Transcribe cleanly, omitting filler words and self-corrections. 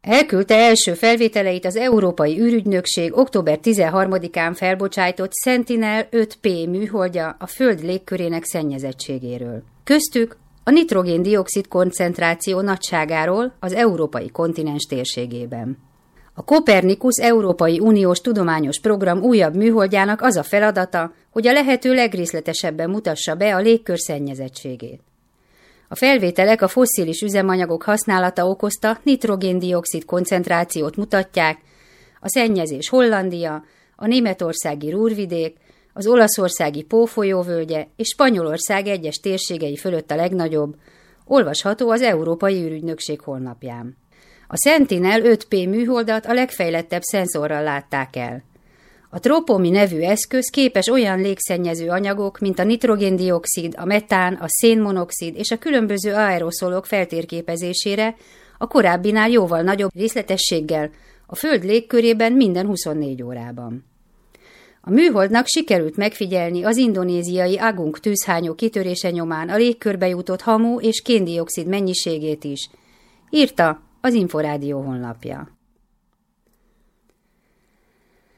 Elküldte első felvételeit az Európai űrügynökség október 13-án felbocsájtott Sentinel-5P műholdja a Föld légkörének szennyezettségéről. Köztük a nitrogén-dioxid koncentráció nagyságáról az európai kontinens térségében. A Copernicus Európai Uniós Tudományos Program újabb műholdjának az a feladata, hogy a lehető legrészletesebben mutassa be a légkör szennyezettségét. A felvételek a fosszilis üzemanyagok használata okozta nitrogén-dioxid koncentrációt mutatják, a szennyezés Hollandia, a németországi Ruhrvidék, az olaszországi Pó folyóvölgye és Spanyolország egyes térségei fölött a legnagyobb, olvasható az Európai űrügynökség honlapján. A Sentinel-5P műholdat a legfejlettebb szenzorral látták el. A Tropomi nevű eszköz képes olyan légszennyező anyagok, mint a nitrogén-dioxid, a metán, a szénmonoxid és a különböző aeroszolok feltérképezésére a korábbinál jóval nagyobb részletességgel a Föld légkörében minden 24 órában. A műholdnak sikerült megfigyelni az indonéziai Agung tűzhányó kitörése nyomán a légkörbe jutott hamu és kén-dioxid mennyiségét is, írta az Inforádió honlapja.